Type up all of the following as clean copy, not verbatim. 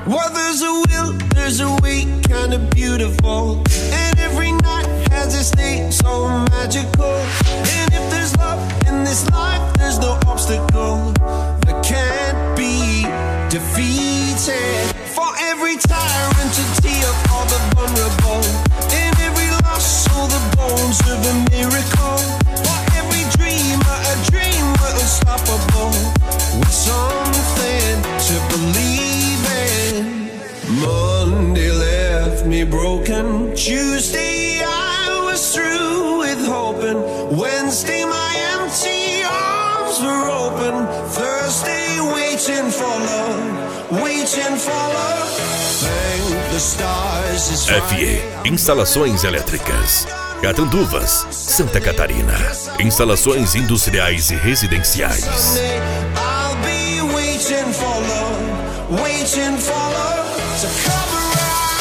Well, there's a will, there's a way, kind of beautiful. And every night has its day, so magical. And if there's love in this life, there's no obstacle that can't be defeated. For every tyrant to tear all the vulnerable. In every loss, all the bones of a miracle. For every dreamer, a dream we're unstoppable. With something to believe in. Monday left me broken. Tuesday I was through with hoping. Wednesday my empty arms were open. Thursday waiting for love, waiting for love. Thank the stars it's FE Instalações Elétricas, Catanduvas, Santa Catarina. Instalações industriais e residenciais. I'll be waiting for love, waiting for love to come around.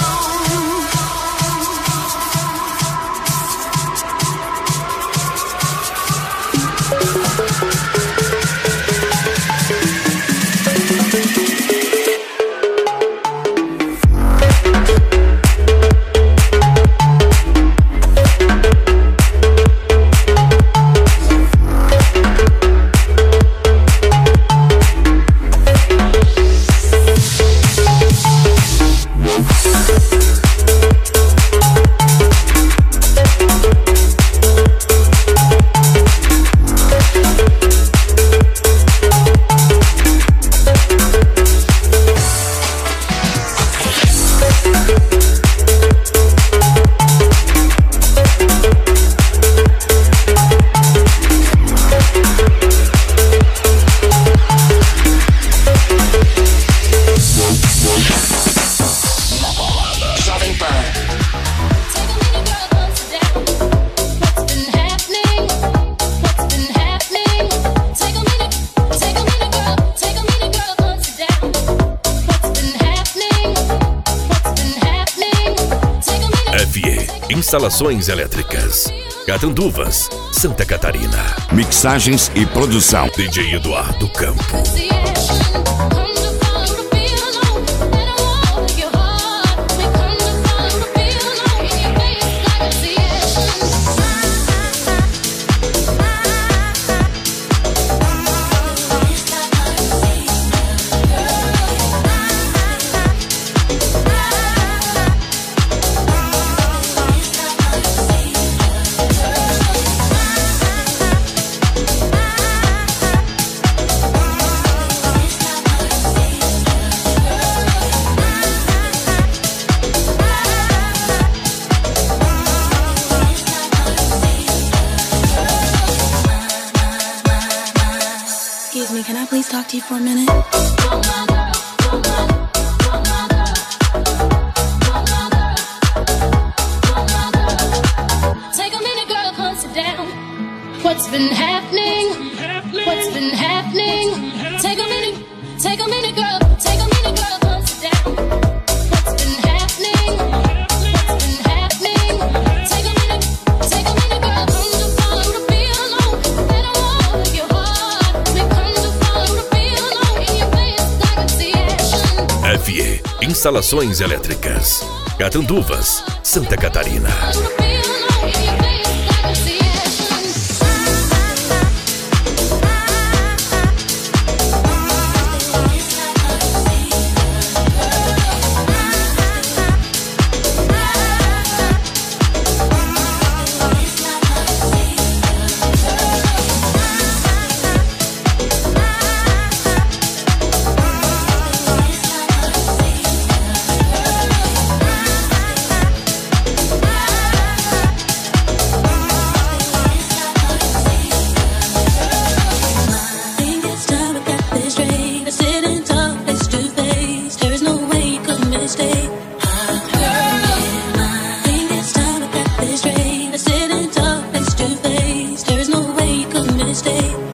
Instalações Elétricas, Catanduvas, Santa Catarina. Mixagens e produção, DJ Eduardo Campo. Can I please talk to you for a minute? Take a minute, girl, come sit down. What's been happening? What's been happening? Take a minute, girl. Take a minute, girl, come sit down. What's been happening? What's been happening? Take a minute, girl. Come to follow the feel alone. Let her walk your heart. We come to follow the feel alone. In your face, I can see action. FE Instalações Elétricas, Catanduvas, Santa Catarina. Follow the feel alone. In your face.